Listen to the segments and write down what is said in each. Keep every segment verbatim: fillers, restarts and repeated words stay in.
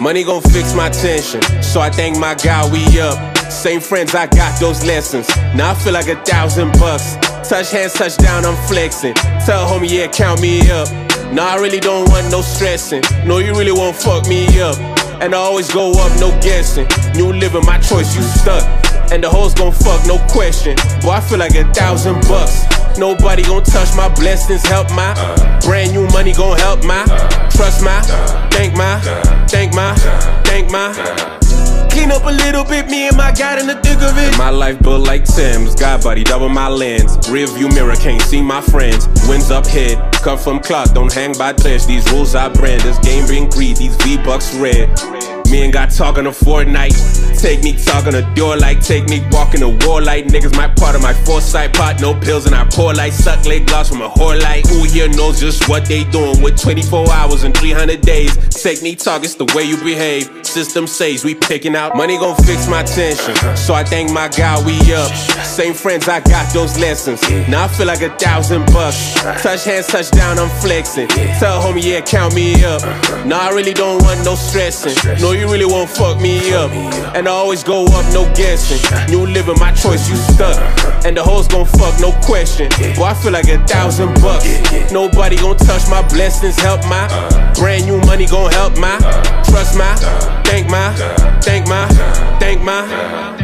Money gon' fix my tension, so I thank my God we up. Same friends, I got those lessons. Now I feel like a thousand bucks. Touch hands, touch down, I'm flexing. Tell homie, yeah, count me up. Nah, I really don't want no stressing. No, you really won't fuck me up. And I always go up, no guessing. New living, my choice, you stuck. And the hoes gon' fuck, no question. Boy, I feel like a thousand bucks. Nobody gon' touch my blessings, help my brand new money gon' help my trust my, thank my, thank my, thank my. Clean up a little bit, me and my God in the thick of it. My life built like Tim's, God buddy, double my lens. Rear view mirror, can't see my friends. Winds up head, come from clock, don't hang by threads. These rules I brand, this game bring greed, these V-Bucks red. Me and God talking a Fortnite. Technique talking a door like technique walking a war like niggas my part of my foresight. Pot no pills in our poor light. Suck leg gloss from a whore light. Who here knows just what they doing with twenty-four hours and three hundred days. Technique talk, it's the way you behave. System says we picking out. Money gon' fix my tension, so I thank my God we up. Same friends, I got those lessons. Now I feel like a thousand bucks. Touch hands, touch down, I'm flexing. Tell homie, yeah, count me up. Nah, I really don't want no stressing. No, you really won't fuck me up. And I always go up, no guessing. New living, my choice, you stuck. And the hoes gon' fuck, no question. Boy, I feel like a thousand bucks. Nobody gon' touch my blessings, help my brand new money gon' help my trust my, thank my, thank my, thank my.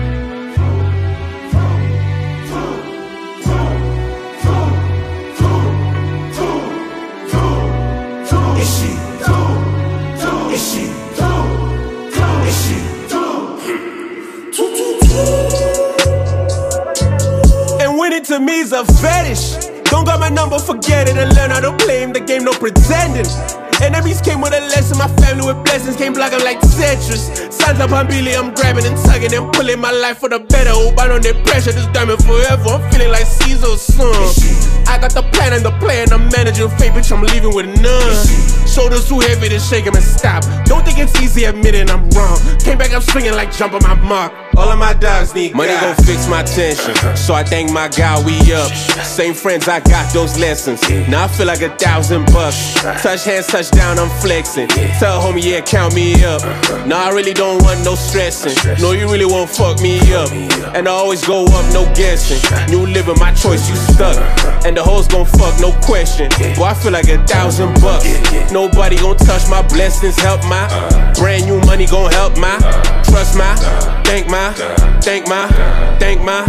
And winning to me is a fetish. Don't got my number, forget it, and learn how to play him the game, no pretending. Enemies came with a lesson, my family with blessings, came block them like Tetris. Signs up on Billy, I'm grabbing and tugging and pulling my life for the better. Hope I don't need pressure, this diamond forever. I'm feeling like Caesar's son. I got the plan and the plan, I'm managing fate, bitch, I'm leaving with none. Shoulders too heavy to shake them and stop. Don't think it's easy admitting I'm wrong. Came back, I'm swinging like jumping my mark. All of my dogs need money gon' fix my tension, so I thank my God we up. Same friends, I got those lessons. Now I feel like a thousand bucks. Touch hands, touch down, I'm flexing. Tell homie, yeah, count me up. Nah, I really don't want no stressing. No, you really won't fuck me up. And I always go up, no guessing. New living, my choice, you stuck. And the hoes gon' fuck, no question. Boy, I feel like a thousand bucks. Nobody gon' touch my blessings, help my brand new money gon' help my trust my, thank my, thank my, thank my.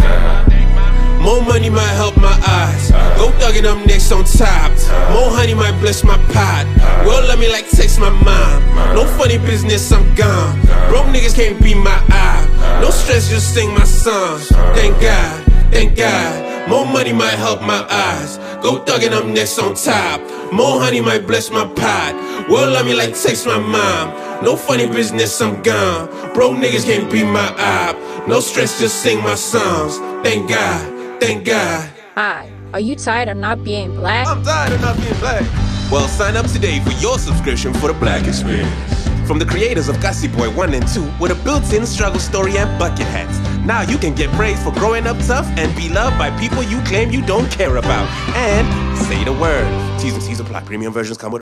More money might help my eyes. Go thuggin' up next on top. More honey might bless my pot. Well, let me like text my mom. No funny business, I'm gone. Broke niggas can't be my eye. No stress, just sing my songs. Thank God, thank God. More money might help my eyes. Go thuggin' up next on top. More honey might bless my pot. Well, let me like text my mom. No funny business, I'm gone. Broke niggas can't be my eye. No stress, just sing my songs. Thank God, thank God. Hi, are you tired of not being black? I'm tired of not being black. Well, sign up today for your subscription for the Black Experience. From the creators of Gossip Boy one and two, with a built-in struggle story and bucket hats. Now you can get praised for growing up tough and be loved by people you claim you don't care about. And say the word. T's and C's apply. Premium versions come with